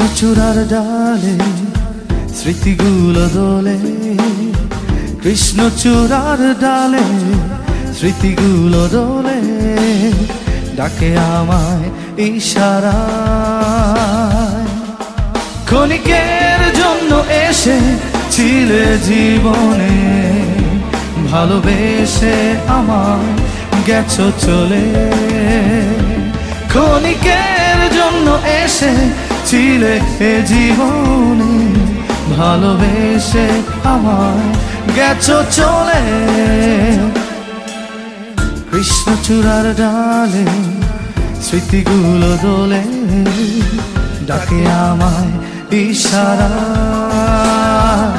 কৃষ্ণচূড়ার ডালে স্মৃতিগুলো দোলে, কৃষ্ণচূড়ার ডালে স্মৃতিগুলো দোলে, ডাকে আমায় ইশারায়। ক্ষণিকের জন্য এসে ছিলে জীবনে, ভালোবেসে আমায় গেছো চলে। ক্ষণিকের জন্য এসে ছিলে জীবনে, ভালোবেসে আমায় গেছো চলে। কৃষ্ণচূড়ার ডালে স্মৃতিগুলো দোলে, ডাকে আমায় ইশারায়।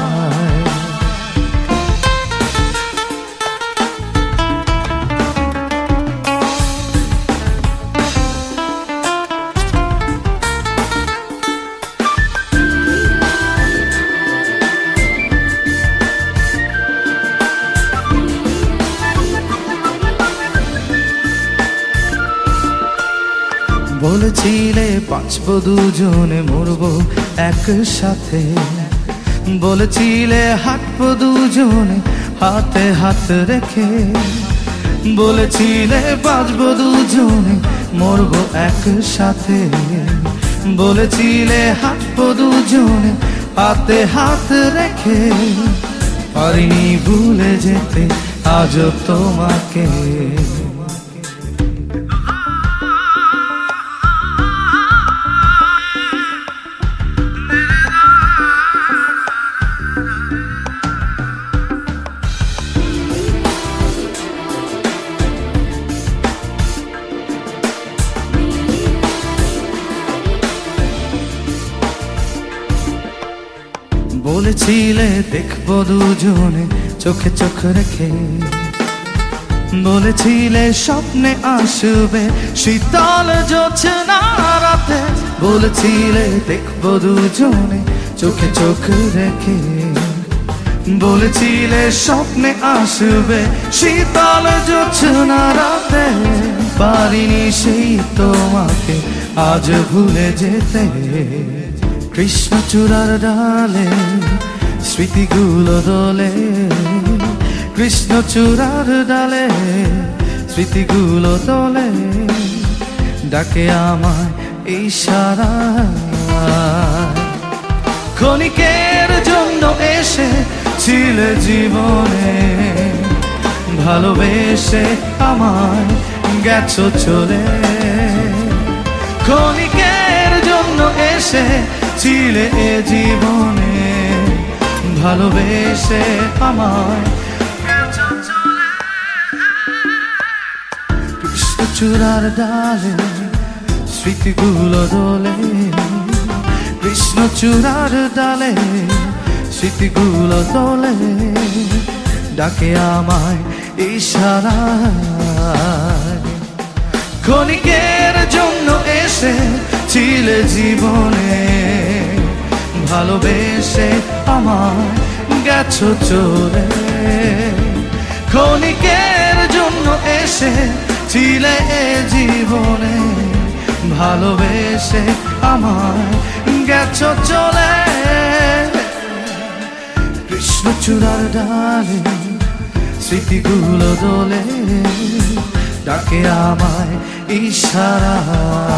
বলেছিলে বাঁচবো দুজনে, মরবো একসাথে। বলেছিলে হাঁটবো দুজনে হাতে হাত রেখে। বলেছিলে বাঁচবো দুজনে, মরবো একসাথে। বলেছিলে হাঁটবো দুজনে হাতে হাত রেখে। পারিনি ভুলে যেতে আজও তোমাকে। বলেছিলে দেখবো দুজনে চোখে চোখ রেখে। বলেছিলে স্বপ্নে আসবে শীতল জোছনা রাতে। বলেছিলে দেখবো দুজনে চোখে চোখ রেখে। বলেছিলে স্বপ্নে আসবে শীতল জোছনা রাতে। পারিনি সেই তোমাকে আজ ভুলে যেতে। কৃষ্ণচূড়ার ডালে স্মৃতিগুলো দোলে, কৃষ্ণচূড়ার ডালে স্মৃতিগুলো দোলে, ডাকে আমায় ইশারায়। ক্ষণিকের জন্য এসে ছিলে জীবনে, ভালোবেসে আমায় গেছো চলে। ক্ষণিকের জন্য এসে ছিলে জীবনে, ভালোবেসে আমায় গেছো চলে। কৃষ্ণচূড়ার ডালে স্মৃতিগুলো দোলে, কৃষ্ণচূড়ার ডালে স্মৃতিগুলো দোলে, ডাকে আমায় ইশারায়। ক্ষণিকের জন্য এসে ছিলে জীবনে, ভালোবেসে আমায় গেছো চলে। ক্ষণিকের জন্য এসে ছিলে জীবনে, ভালোবেসে আমায় গেছো চলে। কৃষ্ণচূড়ার ডালে স্মৃতিগুলো দোলে, ডাকে আমায় ইশারায়।